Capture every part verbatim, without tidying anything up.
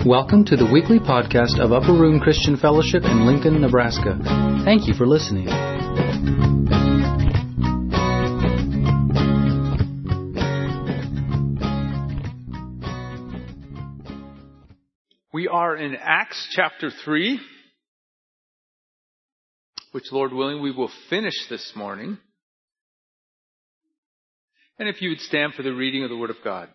Welcome to the weekly podcast of Upper Room Christian Fellowship in Lincoln, Nebraska. Thank you for listening. We are in Acts chapter three, which, Lord willing, we will finish this morning. And if you would stand for the reading of the Word of God.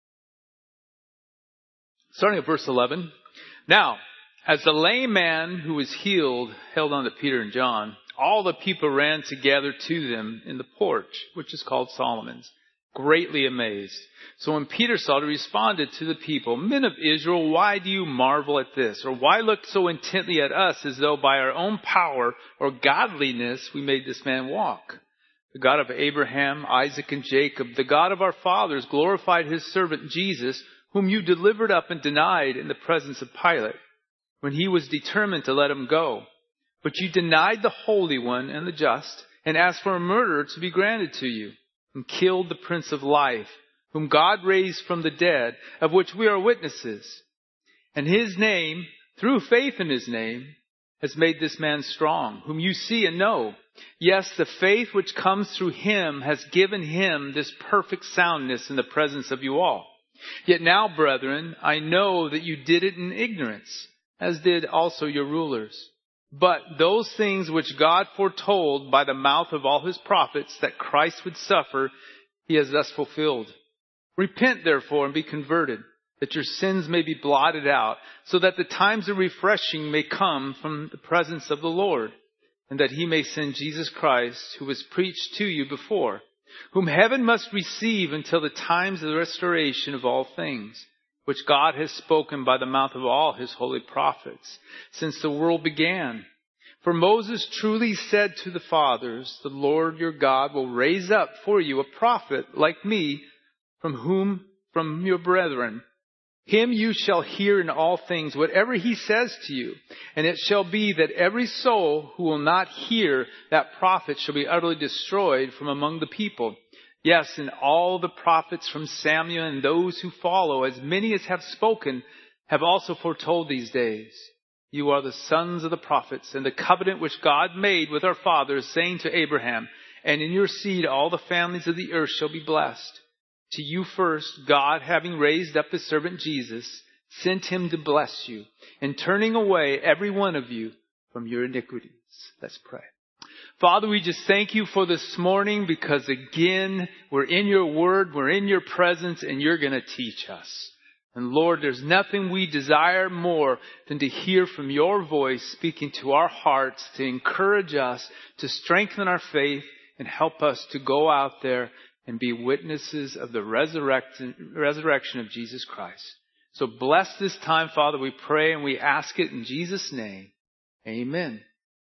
Starting at verse eleven. Now, as the lame man who was healed held on to Peter and John, all the people ran together to them in the porch, which is called Solomon's, greatly amazed. So when Peter saw it, he responded to the people, "Men of Israel, why do you marvel at this? Or why look so intently at us as though by our own power or godliness we made this man walk? The God of Abraham, Isaac, and Jacob, the God of our fathers, glorified his servant Jesus, whom you delivered up and denied in the presence of Pilate, when he was determined to let him go. But you denied the Holy One and the just, and asked for a murderer to be granted to you, and killed the Prince of Life, whom God raised from the dead, of which we are witnesses. And his name, through faith in his name, has made this man strong, whom you see and know. Yes, the faith which comes through him has given him this perfect soundness in the presence of you all. Yet now, brethren, I know that you did it in ignorance, as did also your rulers. But those things which God foretold by the mouth of all his prophets that Christ would suffer, he has thus fulfilled. Repent, therefore, and be converted, that your sins may be blotted out, so that the times of refreshing may come from the presence of the Lord, and that he may send Jesus Christ, who was preached to you before, whom heaven must receive until the times of the restoration of all things, which God has spoken by the mouth of all his holy prophets, since the world began. For Moses truly said to the fathers, the Lord your God will raise up for you a prophet like me, from whom, from your brethren. Him you shall hear in all things, whatever he says to you. And it shall be that every soul who will not hear that prophet shall be utterly destroyed from among the people. Yes, and all the prophets from Samuel and those who follow, as many as have spoken, have also foretold these days. You are the sons of the prophets, and the covenant which God made with our fathers, saying to Abraham, and in your seed all the families of the earth shall be blessed. To you first, God, having raised up his servant Jesus, sent him to bless you, and turning away every one of you from your iniquities." Let's pray. Father, we just thank you for this morning, because again, we're in your word, we're in your presence, and you're going to teach us. And Lord, there's nothing we desire more than to hear from your voice speaking to our hearts, to encourage us, to strengthen our faith, and help us to go out there and be witnesses of the resurrection, resurrection of Jesus Christ. So bless this time, Father, we pray, and we ask it in Jesus' name. Amen.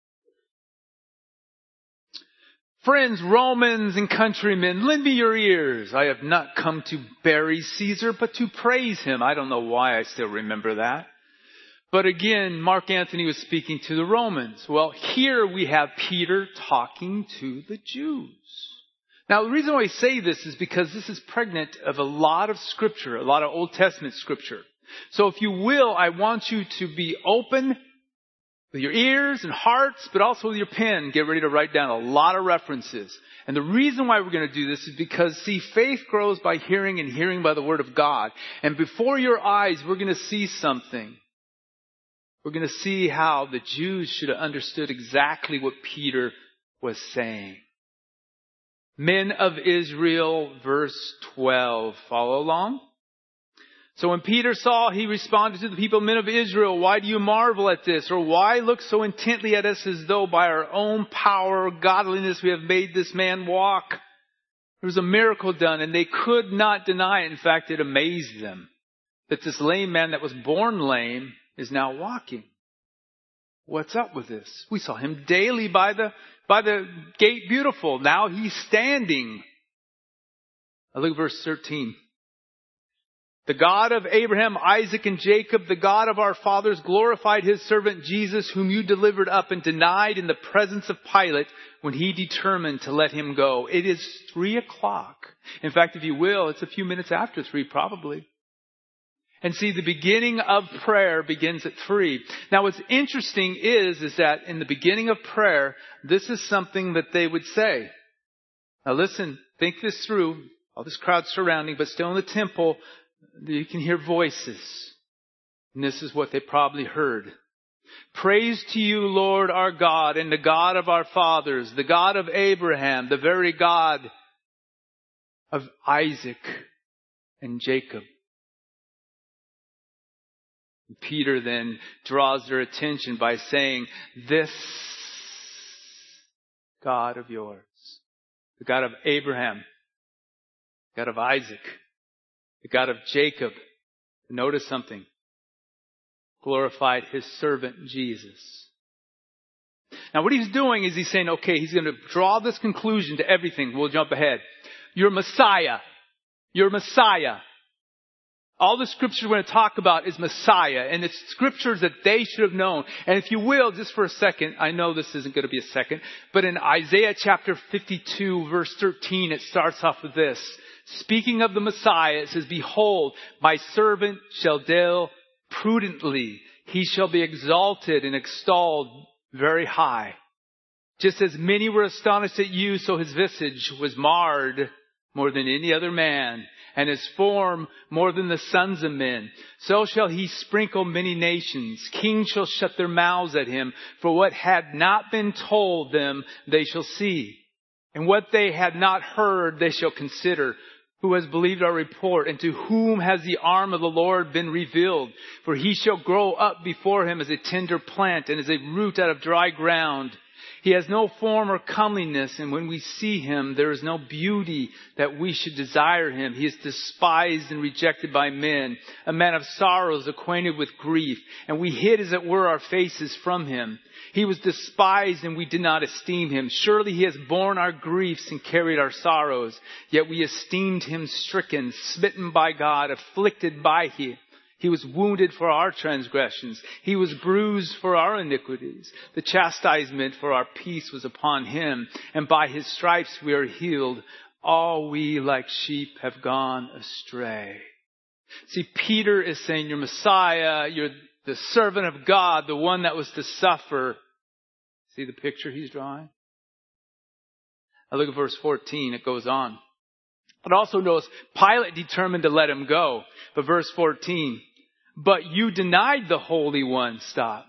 Friends, Romans, and countrymen, lend me your ears. I have not come to bury Caesar, but to praise him. I don't know why I still remember that. But again, Mark Antony was speaking to the Romans. Well, here we have Peter talking to the Jews. Now, the reason why I say this is because this is pregnant of a lot of scripture, a lot of Old Testament scripture. So if you will, I want you to be open with your ears and hearts, but also with your pen. Get ready to write down a lot of references. And the reason why we're going to do this is because, see, faith grows by hearing, and hearing by the word of God. And before your eyes, we're going to see something. We're going to see how the Jews should have understood exactly what Peter was saying. Men of Israel, verse twelve. Follow along. So when Peter saw, he responded to the people, "Men of Israel, why do you marvel at this? Or why look so intently at us as though by our own power or godliness we have made this man walk?" There was a miracle done, and they could not deny it. In fact, it amazed them that this lame man that was born lame is now walking. What's up with this? We saw him daily by the by the gate beautiful. Now he's standing. Now look at verse thirteen. The God of Abraham, Isaac, and Jacob, the God of our fathers, glorified his servant Jesus, whom you delivered up and denied in the presence of Pilate when he determined to let him go. It is three o'clock. In fact, if you will, it's a few minutes after three probably. And see, the beginning of prayer begins at three. Now what's interesting is, is that in the beginning of prayer, this is something that they would say. Now listen, think this through. All this crowd surrounding, but still in the temple, you can hear voices. And this is what they probably heard. Praise to you, Lord our God, and the God of our fathers, the God of Abraham, the very God of Isaac and Jacob. And Peter then draws their attention by saying, this God of yours, the God of Abraham, the God of Isaac, the God of Jacob. Notice something. Glorified his servant Jesus. Now what he's doing is he's saying, okay, he's going to draw this conclusion to everything. We'll jump ahead. You're Messiah. You're Messiah. All the scripture we're going to talk about is Messiah. And it's scriptures that they should have known. And if you will, just for a second, I know this isn't going to be a second, but in Isaiah chapter fifty-two verse thirteen, it starts off with this. Speaking of the Messiah, it says, behold, my servant shall deal prudently. He shall be exalted and extolled very high. Just as many were astonished at you, so his visage was marred more than any other man, and his form more than the sons of men. So shall he sprinkle many nations. Kings shall shut their mouths at him, for what had not been told them they shall see, and what they had not heard they shall consider. Who has believed our report, and to whom has the arm of the Lord been revealed? For he shall grow up before him as a tender plant, and as a root out of dry ground. He has no form or comeliness, and when we see him, there is no beauty that we should desire him. He is despised and rejected by men, a man of sorrows, acquainted with grief, and we hid as it were our faces from him. He was despised, and we did not esteem him. Surely he has borne our griefs and carried our sorrows. Yet we esteemed him stricken, smitten by God, afflicted by him. He was wounded for our transgressions. He was bruised for our iniquities. The chastisement for our peace was upon him, and by his stripes we are healed. All we like sheep have gone astray. See, Peter is saying, you're Messiah, you're the servant of God, the one that was to suffer. See the picture he's drawing? Now look at verse fourteen. It goes on. But also notice, Pilate determined to let him go. But verse fourteen, but you denied the Holy One. Stop.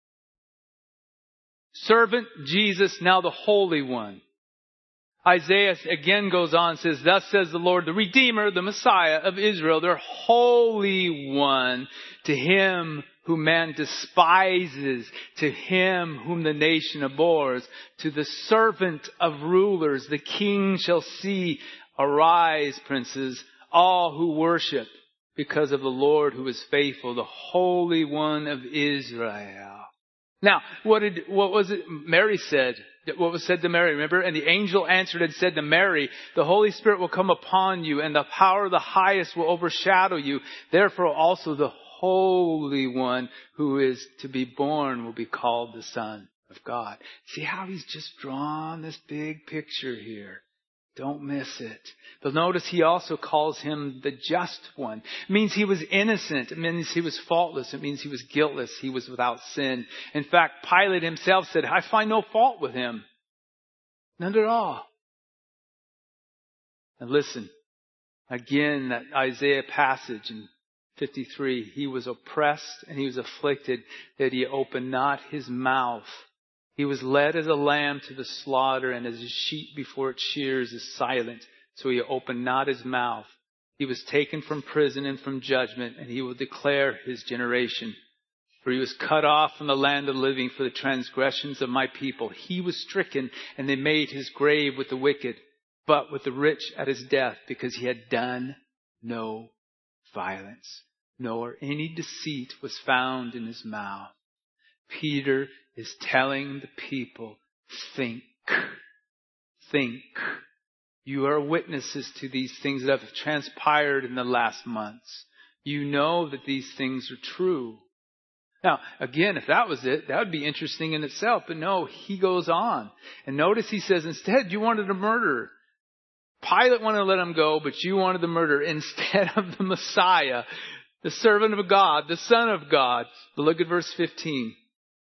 Servant Jesus, now the Holy One. Isaiah again goes on and says, thus says the Lord, the Redeemer, the Messiah of Israel, their Holy One, to him whom man despises, to him whom the nation abhors, to the servant of rulers, the king shall see. Arise, princes, all who worship, because of the Lord who is faithful, the Holy One of Israel. Now, what did, what was it Mary said? What was said to Mary, remember? And the angel answered and said to Mary, the Holy Spirit will come upon you, and the power of the highest will overshadow you. Therefore also the Holy One who is to be born will be called the Son of God. See how he's just drawn this big picture here. Don't miss it. But notice he also calls him the just one. It means he was innocent. It means he was faultless. It means he was guiltless. He was without sin. In fact, Pilate himself said, I find no fault with him. None at all. And listen, again, that Isaiah passage in fifty-three, he was oppressed and he was afflicted that he opened not his mouth. He was led as a lamb to the slaughter, and as a sheep before its shears is silent, so he opened not his mouth. He was taken from prison and from judgment, and he will declare his generation. For he was cut off from the land of the living for the transgressions of my people. He was stricken, and they made his grave with the wicked, but with the rich at his death, because he had done no violence, nor any deceit was found in his mouth. Peter is telling the people, think, think. You are witnesses to these things that have transpired in the last months. You know that these things are true. Now, again, if that was it, that would be interesting in itself. But no, he goes on. And notice he says, instead, you wanted to murder. Pilate wanted to let him go, but you wanted the murder instead of the Messiah. the servant of God, the Son of God. But look at verse fifteen.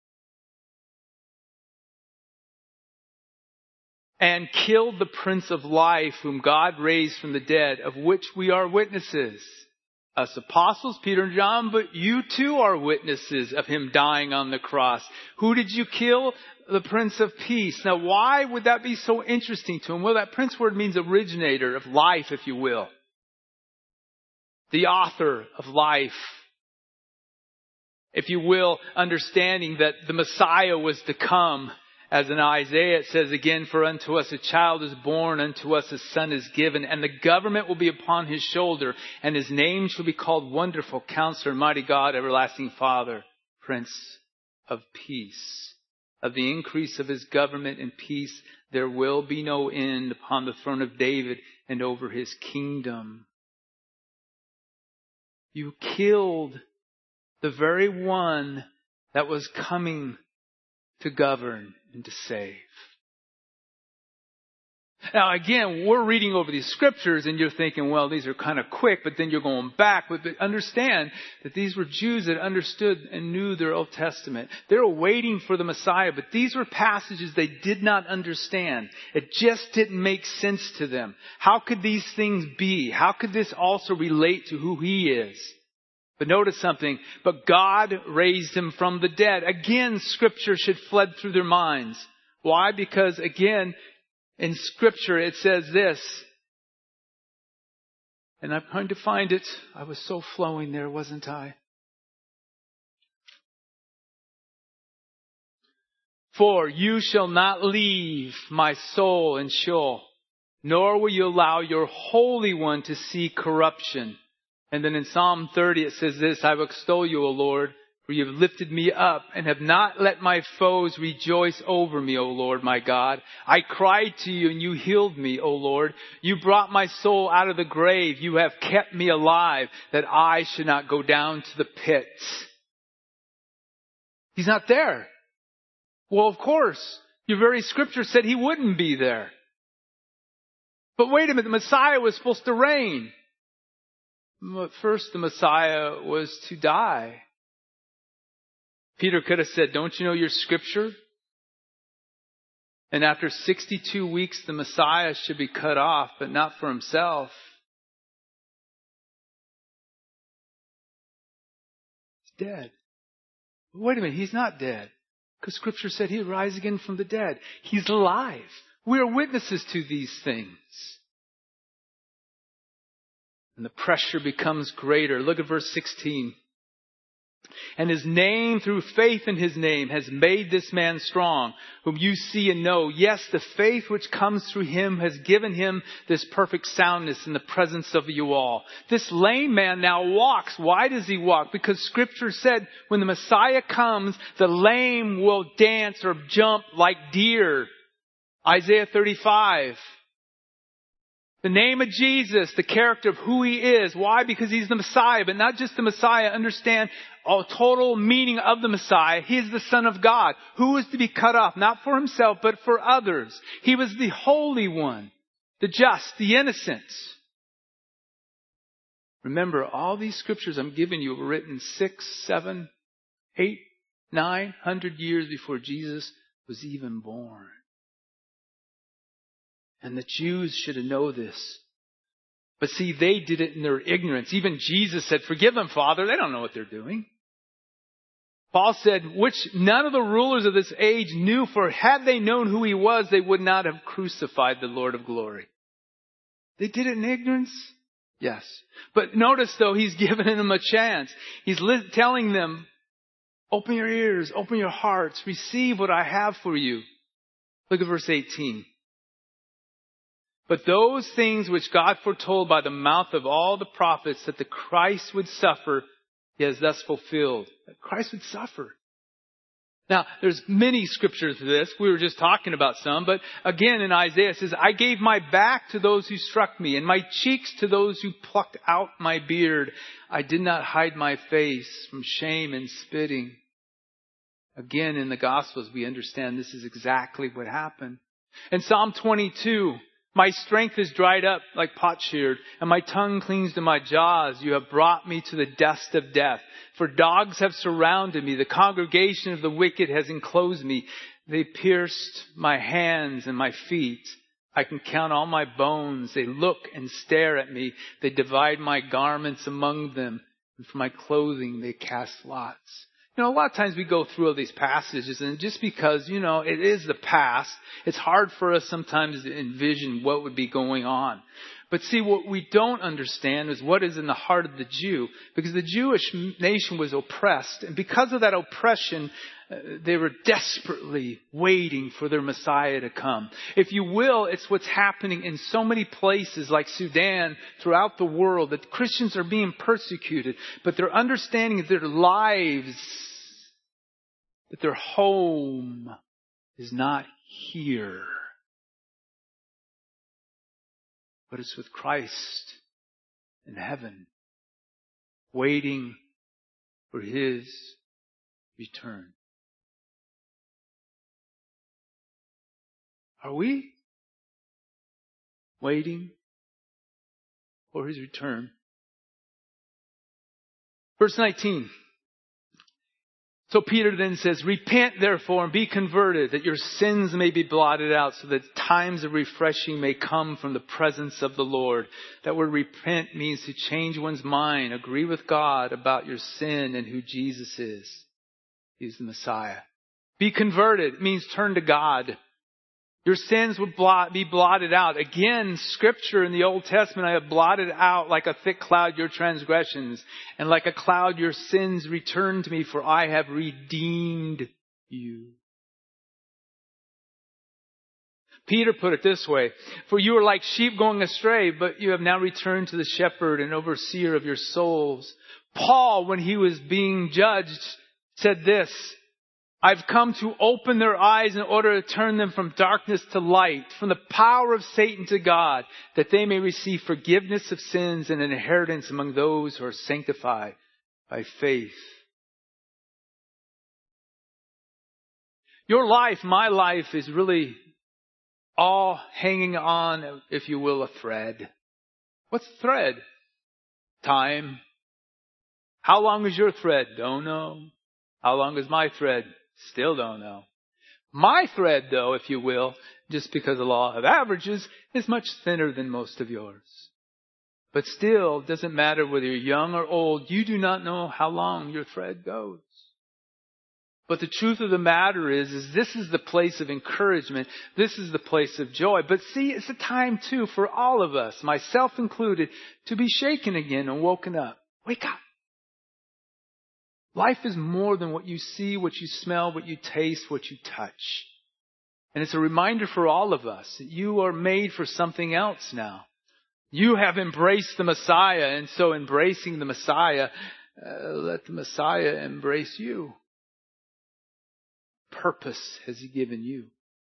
And killed the Prince of Life, whom God raised from the dead, of which we are witnesses. Us apostles, Peter and John, but you too are witnesses of him dying on the cross. Who did you kill? The Prince of Peace. Now, why would that be so interesting to him? Well, that Prince word means originator of life, if you will. The author of life. If you will, understanding that the Messiah was to come. As in Isaiah it says again, for unto us a child is born, unto us a son is given, and the government will be upon his shoulder, and his name shall be called Wonderful Counselor, Mighty God, Everlasting Father, Prince of Peace. Of the increase of his government and peace, there will be no end upon the throne of David and over his kingdom. You killed the very one that was coming to govern and to save. Now again, we're reading over these scriptures and you're thinking, well, these are kind of quick, but then you're going back. But understand that these were Jews that understood and knew their Old Testament. They were waiting for the Messiah, but these were passages they did not understand. It just didn't make sense to them. How could these things be? How could this also relate to who he is? But notice something, but God raised him from the dead. Again, scripture should flood through their minds. Why? Because again, in scripture it says this, and I'm trying to find it. I was so flowing there, wasn't I? For you shall not leave my soul in Sheol, nor will you allow your Holy One to see corruption. And then in Psalm thirty it says this, I will extol you, O Lord, for you have lifted me up and have not let my foes rejoice over me, O Lord, my God. I cried to you and you healed me, O Lord. You brought my soul out of the grave. You have kept me alive that I should not go down to the pit. He's not there. Well, of course, your very scripture said he wouldn't be there. But wait a minute, the Messiah was supposed to reign. First, the Messiah was to die. Peter could have said, don't you know your scripture? And after sixty-two weeks, the Messiah should be cut off, but not for himself. He's dead. Wait a minute, he's not dead. Because scripture said he'd rise again from the dead. He's alive. We are witnesses to these things. And the pressure becomes greater. Look at verse sixteen. And his name, through faith in his name, has made this man strong, whom you see and know. Yes, the faith which comes through him has given him this perfect soundness in the presence of you all. This lame man now walks. Why does he walk? Because scripture said when the Messiah comes, the lame will dance or jump like deer. Isaiah thirty-five. The name of Jesus, the character of who he is. Why? Because he's the Messiah, but not just the Messiah. Understand a total meaning of the Messiah. He is the Son of God, who is to be cut off, not for himself, but for others. He was the Holy One, the just, the innocent. Remember, all these scriptures I'm giving you were written six, seven, eight, nine hundred years before Jesus was even born. And the Jews should have known this. But see, they did it in their ignorance. Even Jesus said, forgive them, Father. They don't know what they're doing. Paul said, which none of the rulers of this age knew, for had they known who he was, they would not have crucified the Lord of glory. They did it in ignorance? Yes. But notice though, he's given them a chance. He's li- telling them, open your ears, open your hearts, receive what I have for you. Look at verse eighteen. But those things which God foretold by the mouth of all the prophets that the Christ would suffer, he has thus fulfilled. That Christ would suffer. Now, there's many scriptures for this. We were just talking about some. But again, in Isaiah, it says, I gave my back to those who struck me, and my cheeks to those who plucked out my beard. I did not hide my face from shame and spitting. Again, in the Gospels, we understand this is exactly what happened. In Psalm twenty-two, My strength is dried up like potsherd, and my tongue clings to my jaws. You have brought me to the dust of death. For dogs have surrounded me. The congregation of the wicked has enclosed me. They pierced my hands and my feet. I can count all my bones. They look and stare at me. They divide my garments among them. And for my clothing they cast lots. You know, a lot of times we go through all these passages, and just because, you know, it is the past, it's hard for us sometimes to envision what would be going on. But see, what we don't understand is what is in the heart of the Jew. Because the Jewish nation was oppressed. And because of that oppression, uh, they were desperately waiting for their Messiah to come. If you will, it's what's happening in so many places like Sudan throughout the world, that Christians are being persecuted. But they're understanding that their lives, that their home is not here, but it's with Christ in heaven, waiting for His return. Are we waiting for His return? Verse nineteen. So Peter then says, repent therefore and be converted, that your sins may be blotted out, so that times of refreshing may come from the presence of the Lord. That word repent means to change one's mind, agree with God about your sin and who Jesus is. He's the Messiah. Be converted means turn to God. Your sins would blot, be blotted out. Again, Scripture in the Old Testament, I have blotted out like a thick cloud your transgressions, and like a cloud your sins return to me, for I have redeemed you. Peter put it this way, for you are like sheep going astray, but you have now returned to the shepherd and overseer of your souls. Paul, when he was being judged, said this, I've come to open their eyes in order to turn them from darkness to light, from the power of Satan to God, that they may receive forgiveness of sins and an inheritance among those who are sanctified by faith. Your life, my life, is really all hanging on, if you will, a thread. What's the thread? Time. How long is your thread? Don't know. How long is my thread? Still don't know. My thread, though, if you will, just because the law of averages, is much thinner than most of yours. But still, it doesn't matter whether you're young or old, you do not know how long your thread goes. But the truth of the matter is, is this is the place of encouragement. This is the place of joy. But see, it's a time, too, for all of us, myself included, to be shaken again and woken up. Wake up. Life is more than what you see, what you smell, what you taste, what you touch. And it's a reminder for all of us that you are made for something else now. You have embraced the Messiah, and so embracing the Messiah, uh, let the Messiah embrace you. Purpose has He given you.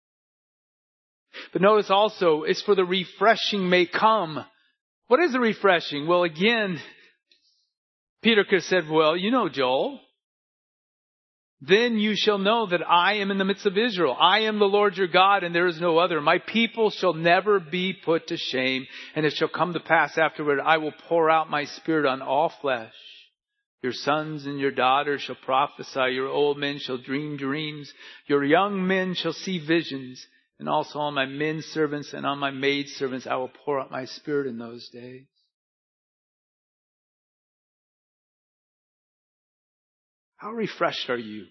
But notice also, it's for the refreshing may come. What is the refreshing? Well, again, Peter could have said, well, you know, Joel, then you shall know that I am in the midst of Israel. I am the Lord your God, and there is no other. My people shall never be put to shame, and it shall come to pass afterward, I will pour out my spirit on all flesh. Your sons and your daughters shall prophesy. Your old men shall dream dreams. Your young men shall see visions. And also on my men servants and on my maid servants I will pour out my spirit in those days. How refreshed are you?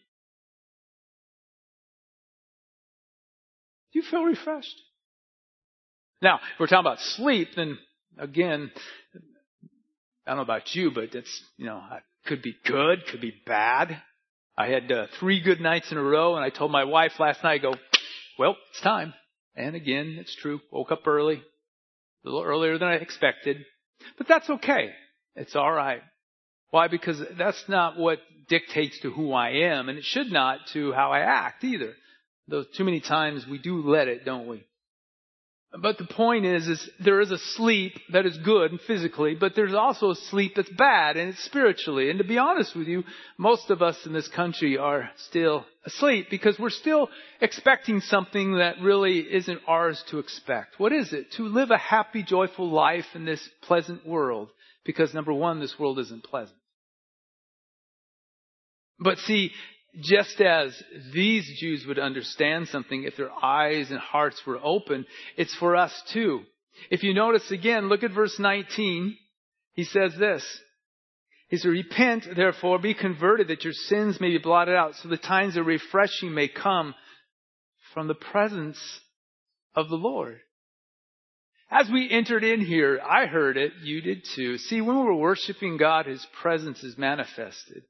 Do you feel refreshed? Now, if we're talking about sleep, then again, I don't know about you, but it's, you know, it could be good, could be bad. I had uh, three good nights in a row, and I told my wife last night, I go, well, it's time. And again, it's true. Woke up early, a little earlier than I expected. But that's okay. It's all right. Why? Because that's not what dictates to who I am, and it should not to how I act either. Though too many times we do let it, don't we? But the point is, is there is a sleep that is good physically, but there's also a sleep that's bad and it's spiritually. And to be honest with you, most of us in this country are still asleep because we're still expecting something that really isn't ours to expect. What is it? To live a happy, joyful life in this pleasant world. Because number one, this world isn't pleasant. But see, just as these Jews would understand something if their eyes and hearts were open, it's for us too. If you notice again, look at verse nineteen. He says this. He says, repent, therefore, be converted, that your sins may be blotted out, so the times of refreshing may come from the presence of the Lord. As we entered in here, I heard it, you did too. See, when we're worshiping God, His presence is manifested.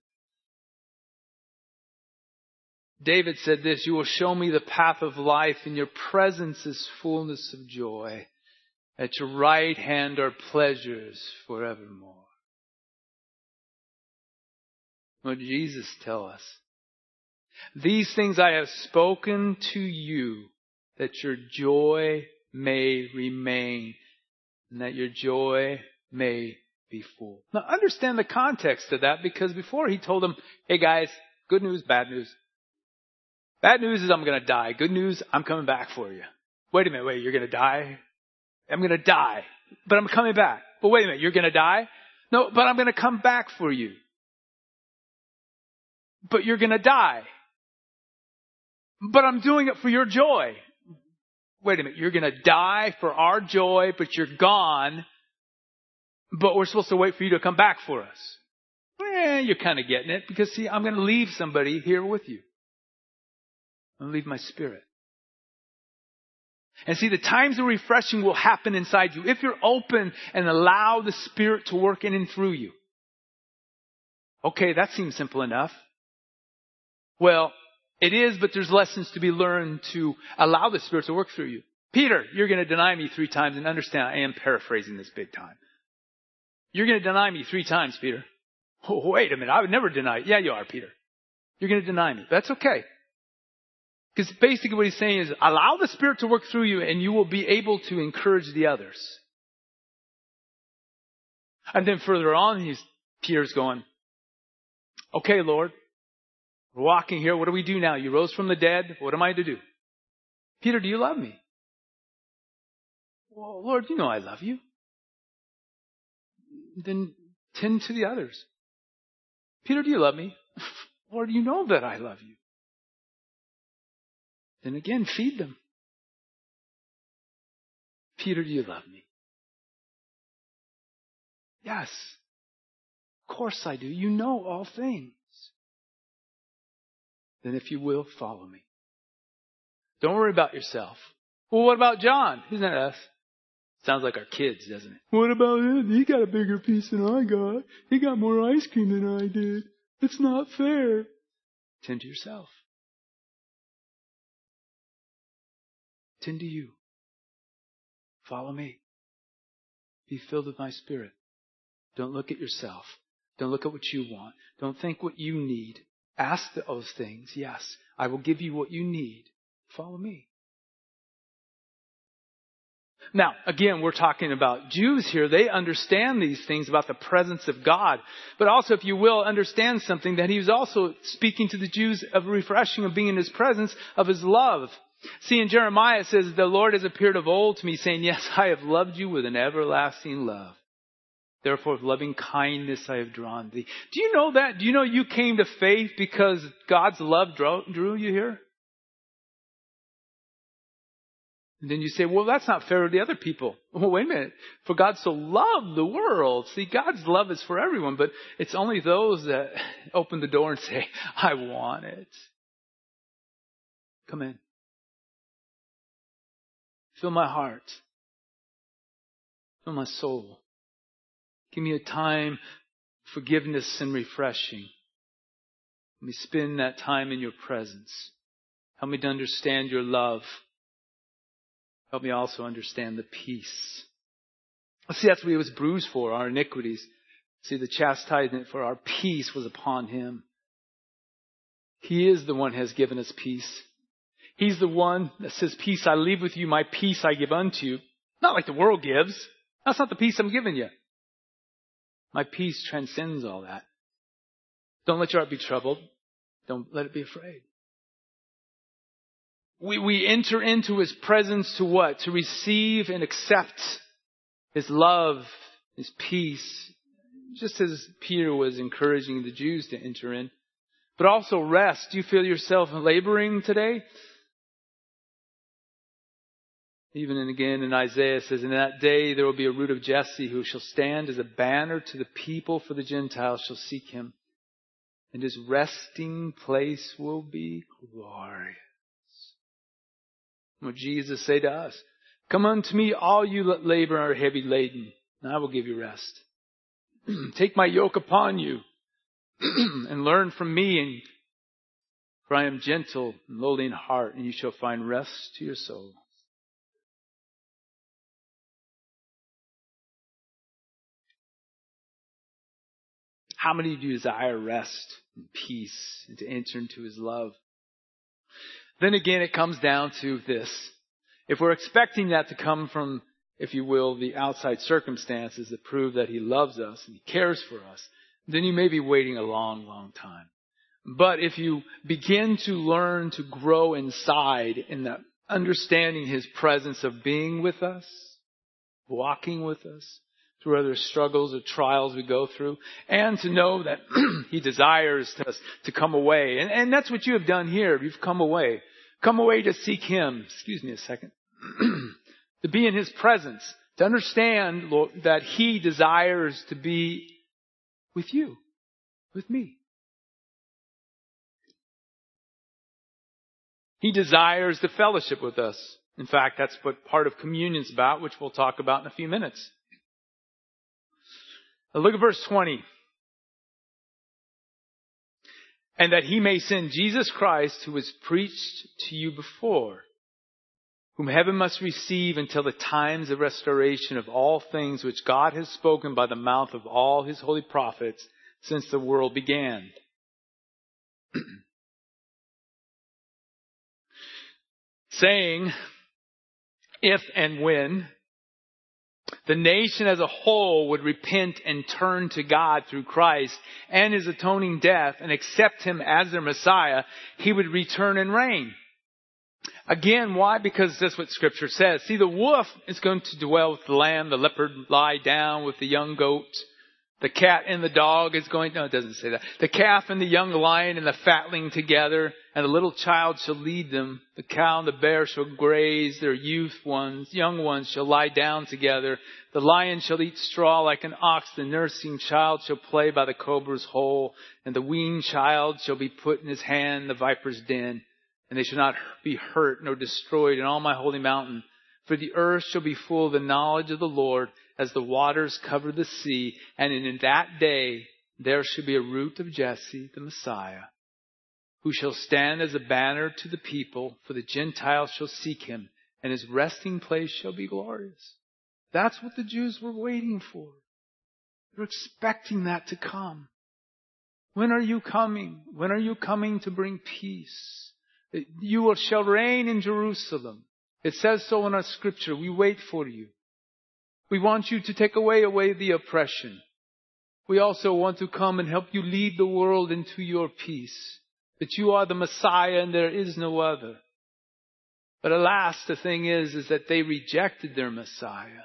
David said this, you will show me the path of life. In your presence is fullness of joy. At your right hand are pleasures forevermore. What did Jesus tell us? These things I have spoken to you, that your joy may remain, and that your joy may be full. Now understand the context of that, because before he told them, hey guys, good news, bad news. Bad news is I'm going to die. Good news, I'm coming back for you. Wait a minute, wait, you're going to die? I'm going to die, but I'm coming back. But wait a minute, you're going to die? No, but I'm going to come back for you. But you're going to die. But I'm doing it for your joy. Wait a minute, you're going to die for our joy, but you're gone. But we're supposed to wait for you to come back for us. Eh, you're kind of getting it, because see, I'm going to leave somebody here with you. I'm going to leave my Spirit. And see, the times of refreshing will happen inside you if you're open and allow the Spirit to work in and through you. Okay, that seems simple enough. Well, it is, but there's lessons to be learned to allow the Spirit to work through you. Peter, you're going to deny me three times, and understand, I am paraphrasing this big time. You're going to deny me three times, Peter. Oh, wait a minute, I would never deny it. Yeah, you are, Peter. You're going to deny me. That's okay. Because basically what he's saying is, allow the Spirit to work through you and you will be able to encourage the others. And then further on, he's, Peter's going, okay, Lord, we're walking here. What do we do now? You rose from the dead. What am I to do? Peter, do you love me? Well, Lord, you know I love you. Then tend to the others. Peter, do you love me? Lord, you know that I love you. Then again, feed them. Peter, do you love me? Yes. Of course I do. You know all things. Then if you will, follow me. Don't worry about yourself. Well, what about John? Isn't that us? Sounds like our kids, doesn't it? What about him? He got a bigger piece than I got. He got more ice cream than I did. It's not fair. Tend to yourself. Tend to you. Follow me. Be filled with my Spirit. Don't look at yourself. Don't look at what you want. Don't think what you need. Ask those things. Yes, I will give you what you need. Follow me. Now, again, we're talking about Jews here. They understand these things about the presence of God. But also, if you will, understand something, that he was also speaking to the Jews of refreshing, of being in his presence, of his love. See, in Jeremiah it says, the Lord has appeared of old to me, saying, yes, I have loved you with an everlasting love. Therefore, with loving kindness I have drawn thee. Do you know that? Do you know you came to faith because God's love drew, drew you here? And then you say, well, that's not fair to the other people. Well, wait a minute. For God so loved the world. See, God's love is for everyone, but it's only those that open the door and say, I want it. Come in. Fill my heart. Fill my soul. Give me a time of forgiveness and refreshing. Let me spend that time in your presence. Help me to understand your love. Help me also understand the peace. See, that's what he was bruised for, our iniquities. See, the chastisement for our peace was upon him. He is the one who has given us peace. He's the one that says, peace I leave with you, my peace I give unto you. Not like the world gives. That's not the peace I'm giving you. My peace transcends all that. Don't let your heart be troubled. Don't let it be afraid. We, we enter into His presence to what? To receive and accept His love, His peace. Just as Peter was encouraging the Jews to enter in. But also rest. Do you feel yourself laboring today? Even and again in Isaiah it says, in that day there will be a root of Jesse who shall stand as a banner to the people, for the Gentiles shall seek Him. And His resting place will be glorious. What Jesus say to us? Come unto me, all you that labor and are heavy laden, and I will give you rest. Take my yoke upon you and learn from me, and for I am gentle and lowly in heart, and you shall find rest to your soul. How many of you desire rest and peace and to enter into His love? Then again, it comes down to this. If we're expecting that to come from, if you will, the outside circumstances that prove that He loves us and He cares for us, then you may be waiting a long, long time. But if you begin to learn to grow inside in that understanding His presence of being with us, walking with us, through other struggles or trials we go through, and to know that He desires us to come away. And, and that's what you have done here. You've come away. Come away to seek Him. Excuse me a second. To be in His presence. To understand, Lord, that He desires to be with you. With me. He desires to fellowship with us. In fact, that's what part of communion's about, which we'll talk about in a few minutes. Now look at verse twenty. And that He may send Jesus Christ, who was preached to you before, whom heaven must receive until the times of restoration of all things which God has spoken by the mouth of all His holy prophets since the world began. Saying, if and when the nation as a whole would repent and turn to God through Christ and His atoning death and accept Him as their Messiah, He would return and reign. Again, why? Because that's what Scripture says. See, the wolf is going to dwell with the lamb, the leopard lie down with the young goat. The cat and the dog is going, no, it doesn't say that. The calf and the young lion and the fatling together, and the little child shall lead them. The cow and the bear shall graze, their youth ones, young ones shall lie down together. The lion shall eat straw like an ox, the nursing child shall play by the cobra's hole, and the weaned child shall be put in his hand, the viper's den. And they shall not be hurt nor destroyed in all my holy mountain. For the earth shall be full of the knowledge of the Lord, as the waters cover the sea. And in that day there shall be a root of Jesse, the Messiah, who shall stand as a banner to the people, for the Gentiles shall seek Him, and His resting place shall be glorious. That's what the Jews were waiting for. They're expecting that to come. When are you coming? When are you coming to bring peace? You shall reign in Jerusalem. It says so in our Scripture. We wait for you. We want you to take away, away the oppression. We also want to come and help you lead the world into your peace. That you are the Messiah and there is no other. But alas, the thing is, is that they rejected their Messiah.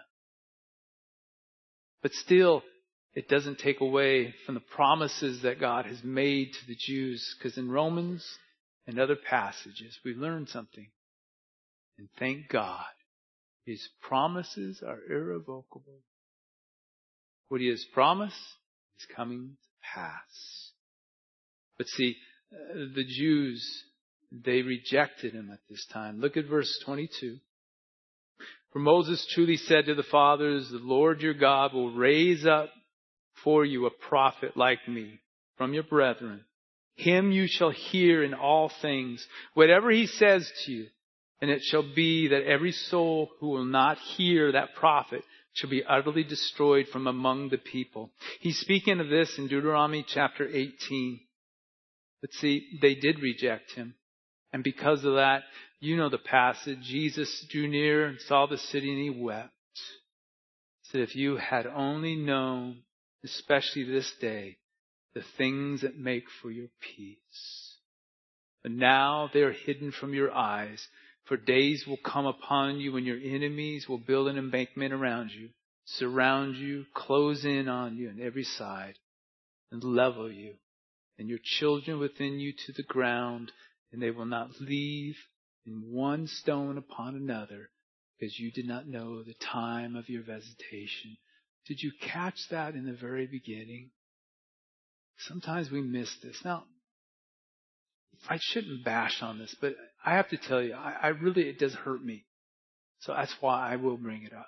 But still, it doesn't take away from the promises that God has made to the Jews. Because in Romans and other passages, we learn something. And thank God, His promises are irrevocable. What He has promised is coming to pass. But see, uh, the Jews, they rejected Him at this time. Look at verse twenty-two. For Moses truly said to the fathers, the Lord your God will raise up for you a prophet like me from your brethren. Him you shall hear in all things, whatever He says to you. And it shall be that every soul who will not hear that prophet shall be utterly destroyed from among the people. He's speaking of this in Deuteronomy chapter eighteen. But see, they did reject Him. And because of that, You know the passage. Jesus drew near and saw the city and he wept. He said, if you had only known, especially this day, the things that make for your peace. But now they are hidden from your eyes. For days will come upon you when your enemies will build an embankment around you, surround you, close in on you on every side, and level you, and your children within you to the ground, and they will not leave in one stone upon another, because you did not know the time of your visitation. Did you catch that in the very beginning? Sometimes we miss this. Now, I shouldn't bash on this, but I have to tell you, I, I really, it does hurt me. So that's why I will bring it up.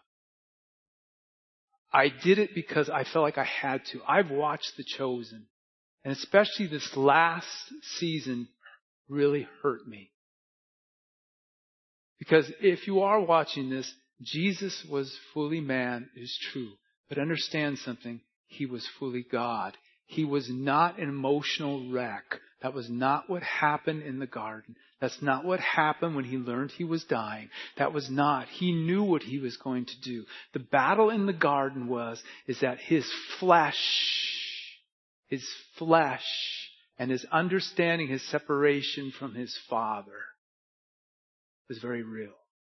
I did it because I felt like I had to. I've watched The Chosen, and especially this last season really hurt me. Because if you are watching this, Jesus was fully man, it is true. But understand something, he was fully God. He was not an emotional wreck. That was not what happened in the garden. That's not what happened when he learned he was dying. That was not. He knew what he was going to do. The battle in the garden was, is that his flesh, his flesh, and his understanding, his separation from his Father was very real.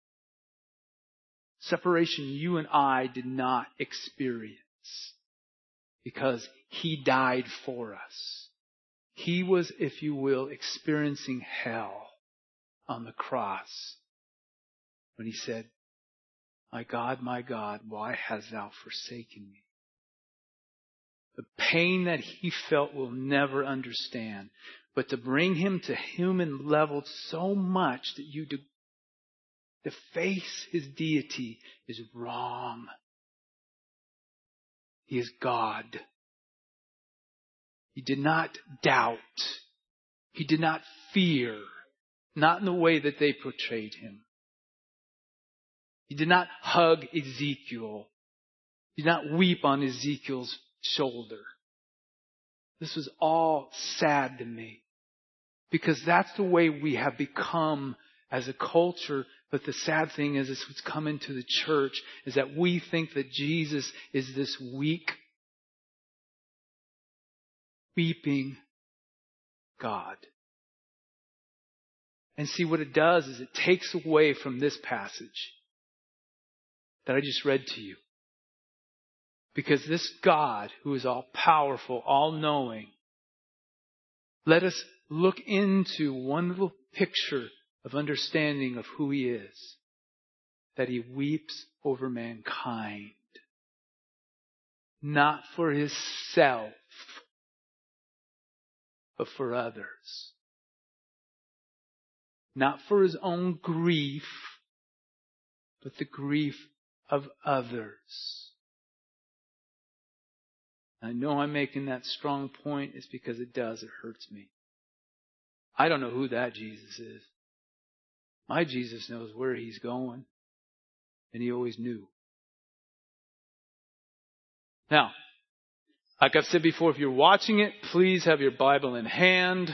Separation you and I did not experience because he died for us. He was, if you will, experiencing hell on the cross when he said, my God, my God, why hast thou forsaken me? The pain that he felt we'll never understand. But to bring him to human level so much that you do to face his deity is wrong. He is God. He did not doubt. He did not fear. Not in the way that they portrayed him. He did not hug Ezekiel. He did not weep on Ezekiel's shoulder. This was all sad to me. Because that's the way we have become as a culture. But the sad thing is, is what's come into the church is that we think that Jesus is this weak, weeping God. And see, what it does is it takes away from this passage that I just read to you. Because this God, who is all powerful, all knowing, let us look into one little picture of understanding of who he is. That he weeps over mankind. Not for himself, but for others. Not for his own grief, but the grief of others. I know I'm making that strong point. It's because it does. It hurts me. I don't know who that Jesus is. My Jesus knows where he's going. And he always knew. Now, like I've said before, if you're watching it, please have your Bible in hand.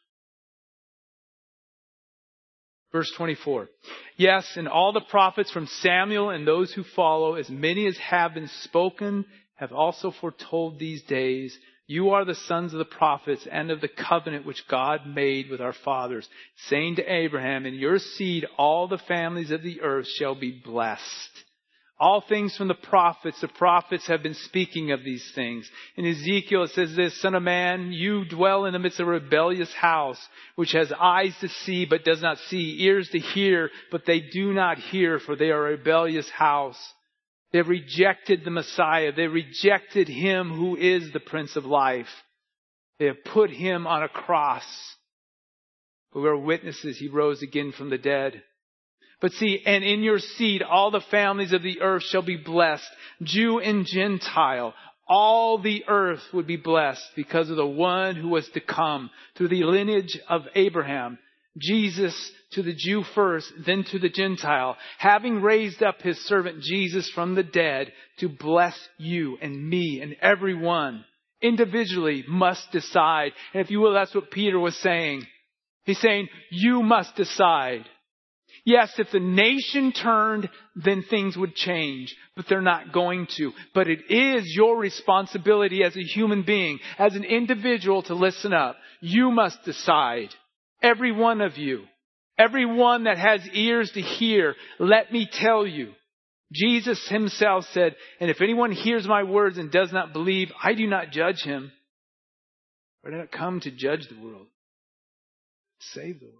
Verse twenty-four. Yes, and all the prophets from Samuel and those who follow, as many as have been spoken, have also foretold these days. You are the sons of the prophets and of the covenant which God made with our fathers, saying to Abraham, in your seed all the families of the earth shall be blessed. All things from the prophets, the prophets have been speaking of these things. In Ezekiel it says this, Son of man, you dwell in the midst of a rebellious house, which has eyes to see but does not see, ears to hear, but they do not hear, for they are a rebellious house. They have rejected the Messiah. They rejected him who is the Prince of Life. They have put him on a cross. But we are witnesses. He rose again from the dead. But see, and in your seed all the families of the earth shall be blessed. Jew and Gentile. All the earth would be blessed because of the one who was to come through the lineage of Abraham. Jesus to the Jew first, then to the Gentile, having raised up his servant Jesus from the dead to bless you and me and everyone individually must decide. And if you will, that's what Peter was saying. He's saying, you must decide. Yes, if the nation turned, then things would change, but they're not going to. But it is your responsibility as a human being, as an individual, to listen up. You must decide. Every one of you. Everyone that has ears to hear, let me tell you. Jesus himself said, and if anyone hears my words and does not believe, I do not judge him. For I did not come to judge the world, to save the world.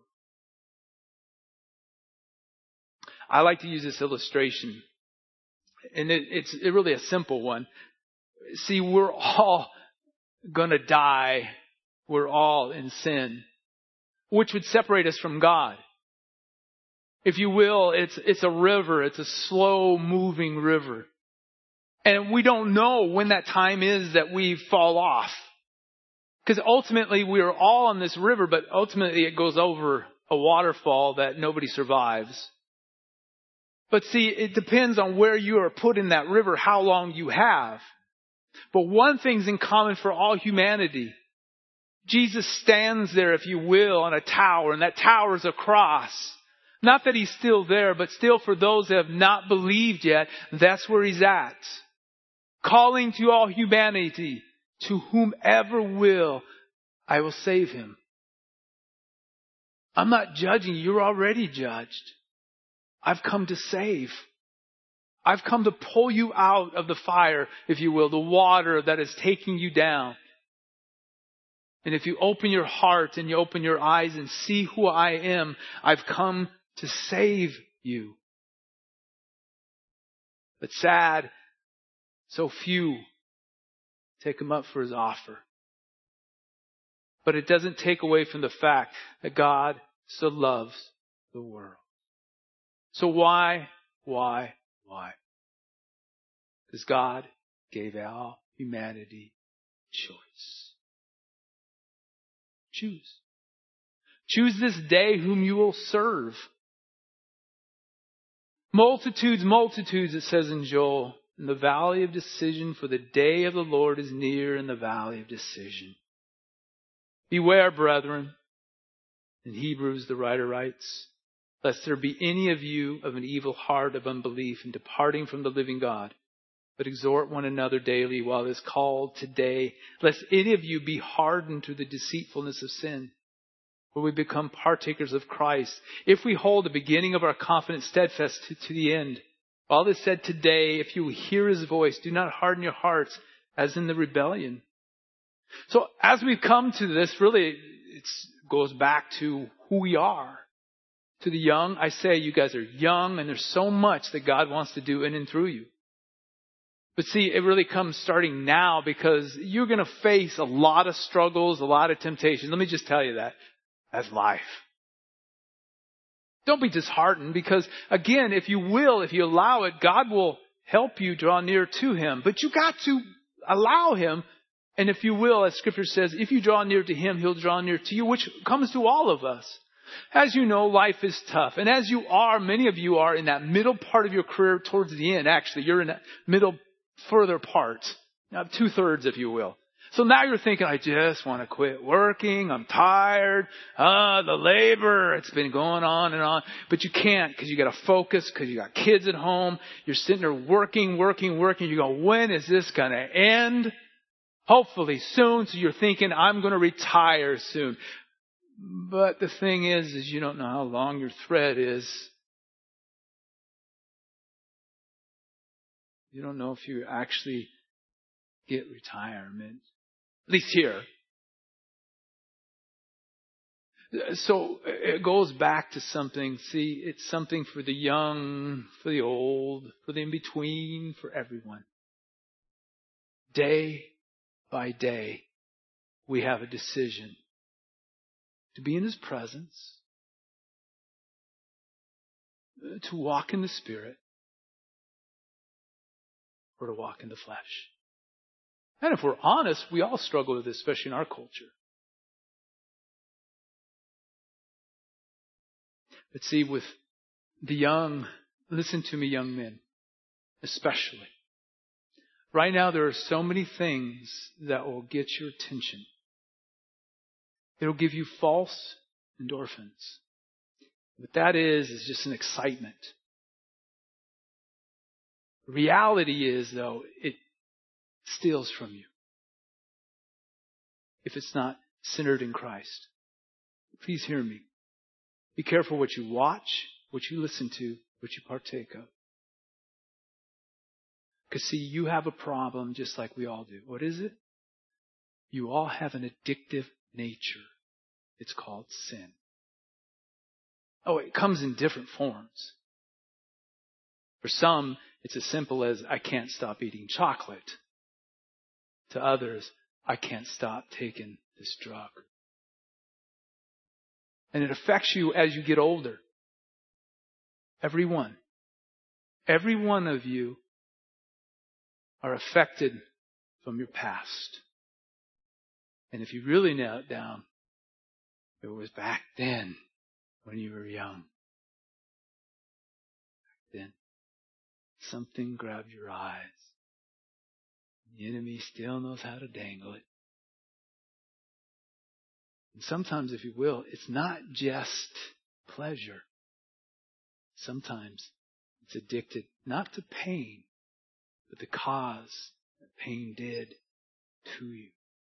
I like to use this illustration, and it, it's really a simple one. See, we're all going to die. We're all in sin, which would separate us from God. If you will, it's it's a river. It's a slow-moving river. And we don't know when that time is that we fall off. Because ultimately, we are all on this river, but ultimately it goes over a waterfall that nobody survives. But see, it depends on where you are put in that river, how long you have. But one thing's in common for all humanity. Jesus stands there, if you will, on a tower, and that tower is a cross. Not that he's still there, but still for those that have not believed yet, that's where he's at. Calling to all humanity, to whomever will, I will save him. I'm not judging. You're already judged. I've come to save. I've come to pull you out of the fire, if you will, the water that is taking you down. And if you open your heart and you open your eyes and see who I am, I've come to save you. But sad, so few take him up for his offer. But it doesn't take away from the fact that God so loves the world. So why, why, why? Because God gave all humanity choice. Choose. Choose this day whom you will serve. Multitudes, multitudes, it says in Joel, in the valley of decision, for the day of the Lord is near in the valley of decision. Beware, brethren. In Hebrews, the writer writes, lest there be any of you of an evil heart of unbelief and departing from the living God. But exhort one another daily while it is called today, lest any of you be hardened to the deceitfulness of sin. Where we become partakers of Christ, if we hold the beginning of our confidence steadfast to, to the end. All is said today, if you hear his voice, do not harden your hearts as in the rebellion. So as we've come to this, really, it goes back to who we are. To the young, I say you guys are young and there's so much that God wants to do in and through you. But see, it really comes starting now because you're going to face a lot of struggles, a lot of temptations. Let me just tell you that. That's life. Don't be disheartened because, again, if you will, if you allow it, God will help you draw near to him. But you got to allow him. And if you will, as Scripture says, if you draw near to him, he'll draw near to you, which comes to all of us. As you know, life is tough. And as you are, many of you are in that middle part of your career towards the end. Actually, you're in that middle further part. Now, two-thirds, if you will. So now you're thinking, I just want to quit working. I'm tired. Ah, the labor. It's been going on and on. But you can't because you got to focus because you got kids at home. You're sitting there working, working, working. You go, when is this going to end? Hopefully soon. So you're thinking, I'm going to retire soon. But the thing is, is you don't know how long your thread is. You don't know if you actually get retirement. At least here. So it goes back to something. See, it's something for the young, for the old, for the in-between, for everyone. Day by day, we have a decision to be in his presence, to walk in the Spirit, or to walk in the flesh. And if we're honest, we all struggle with this, especially in our culture. But see, with the young, listen to me, young men, especially. Right now, there are so many things that will get your attention. It'll give you false endorphins. What that is, is just an excitement. The reality is, though, it steals from you if it's not centered in Christ. Please hear me. Be careful what you watch, what you listen to, what you partake of. Because see, you have a problem just like we all do. What is it? You all have an addictive nature. It's called sin. Oh, it comes in different forms. For some, it's as simple as, I can't stop eating chocolate. To others, I can't stop taking this drug. And it affects you as you get older. Every one. Every one of you are affected from your past. And if you really nail it down, it was back then when you were young. Back then, something grabbed your eyes. The enemy still knows how to dangle it. And sometimes, if you will, it's not just pleasure. Sometimes it's addicted not to pain, but the cause that pain did to you.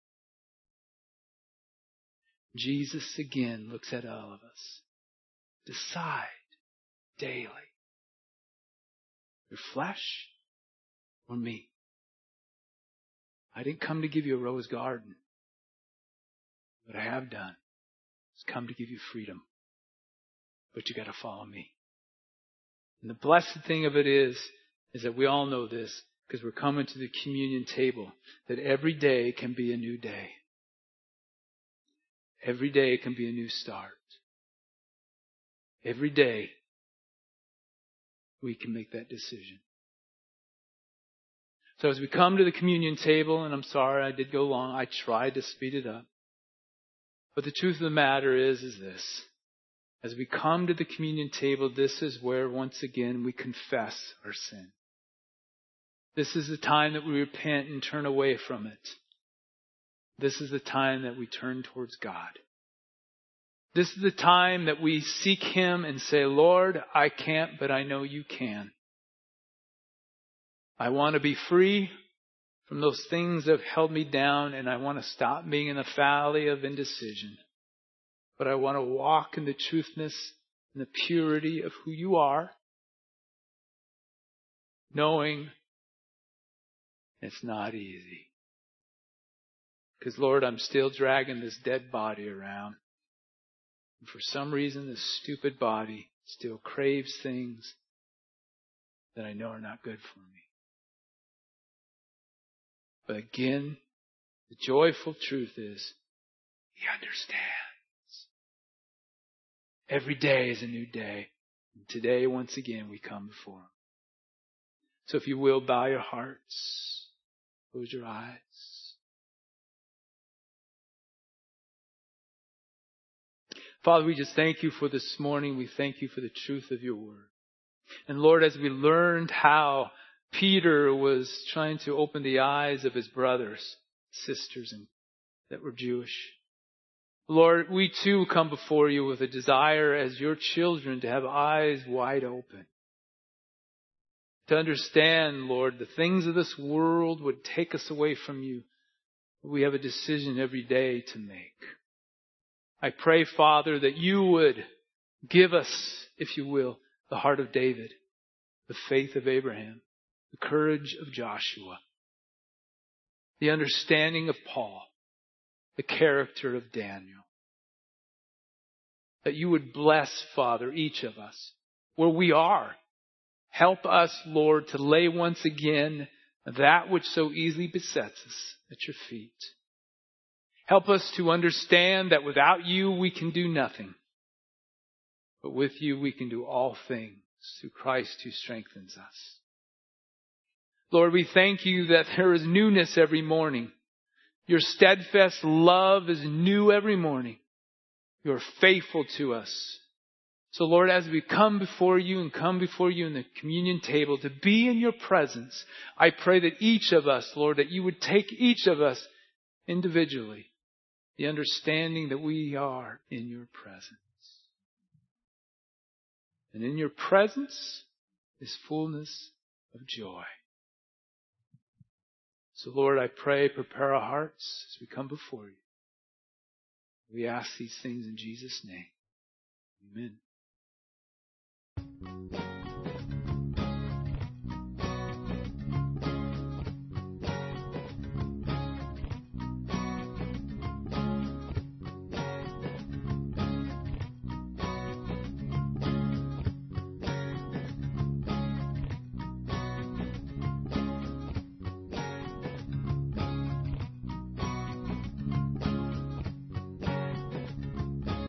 Jesus again looks at all of us. Decide daily. Your flesh or me? I didn't come to give you a rose garden. What I have done is come to give you freedom. But you got to follow me. And the blessed thing of it is, is that we all know this because we're coming to the communion table, that every day can be a new day. Every day can be a new start. Every day we can make that decision. So as we come to the communion table, and I'm sorry I did go long, I tried to speed it up. But the truth of the matter is, is this. As we come to the communion table, this is where once again we confess our sin. This is the time that we repent and turn away from it. This is the time that we turn towards God. This is the time that we seek Him and say, Lord, I can't, but I know you can. I want to be free from those things that have held me down, and I want to stop being in the valley of indecision. But I want to walk in the truthness and the purity of who you are, knowing it's not easy. Because, Lord, I'm still dragging this dead body around. And for some reason, this stupid body still craves things that I know are not good for me. But again, the joyful truth is, He understands. Every day is a new day. And today, once again, we come before Him. So if you will, bow your hearts. Close your eyes. Father, we just thank you for this morning. We thank you for the truth of your word. And Lord, as we learned how Peter was trying to open the eyes of his brothers, sisters, and that were Jewish. Lord, we too come before you with a desire as your children to have eyes wide open. To understand, Lord, the things of this world would take us away from you. We have a decision every day to make. I pray, Father, that you would give us, if you will, the heart of David, the faith of Abraham, the courage of Joshua, the understanding of Paul, the character of Daniel. That you would bless, Father, each of us where we are. Help us, Lord, to lay once again that which so easily besets us at your feet. Help us to understand that without you we can do nothing. But with you we can do all things through Christ who strengthens us. Lord, we thank you that there is newness every morning. Your steadfast love is new every morning. You are faithful to us. So Lord, as we come before you and come before you in the communion table to be in your presence, I pray that each of us, Lord, that you would take each of us individually, the understanding that we are in your presence. And in your presence is fullness of joy. So Lord, I pray, prepare our hearts as we come before you. We ask these things in Jesus' name. Amen.